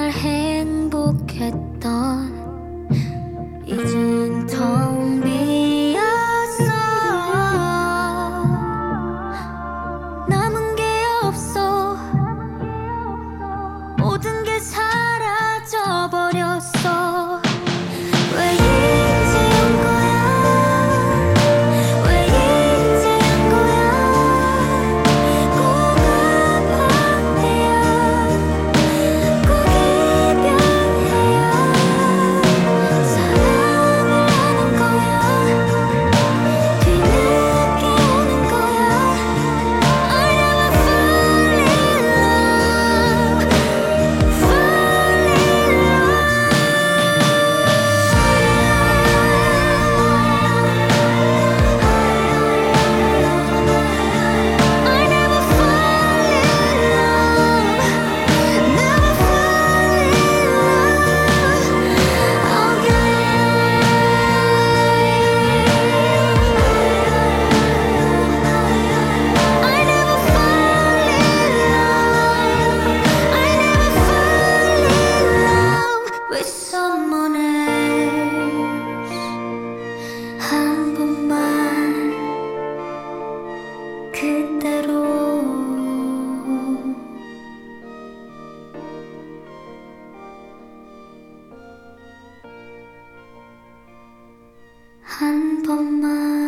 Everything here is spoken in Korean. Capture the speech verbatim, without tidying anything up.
정말 행복했던 이젠 텅 비었어. 남은 게 없어. 모든 게 사라져버렸어. 왜 이제 온 거야? 왜 이제 온 거야? 꼭 아파해야, 꼭 이별해야 사랑을 하는 거야. 뒤늦게 오는 거야. I never fall in love, fall in love. I never fall in love, never fall in love again. I never fall in love, I never fall in love with someone else. 한 번만 그대로 한 번만